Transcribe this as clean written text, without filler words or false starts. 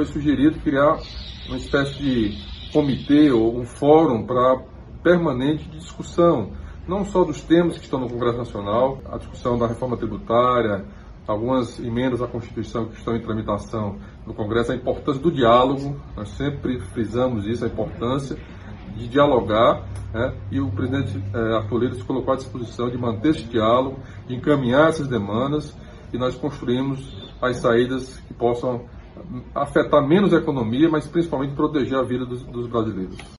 foi sugerido criar uma espécie de comitê ou um fórum para permanente discussão, não só dos temas que estão no Congresso Nacional, a discussão da reforma tributária, algumas emendas à Constituição que estão em tramitação no Congresso, a importância do diálogo, nós sempre frisamos isso, a importância de dialogar, né? E o presidente Arthur Lira se colocou à disposição de manter esse diálogo, de encaminhar essas demandas, e nós construímos as saídas que possam afetar menos a economia, mas principalmente proteger a vida dos brasileiros.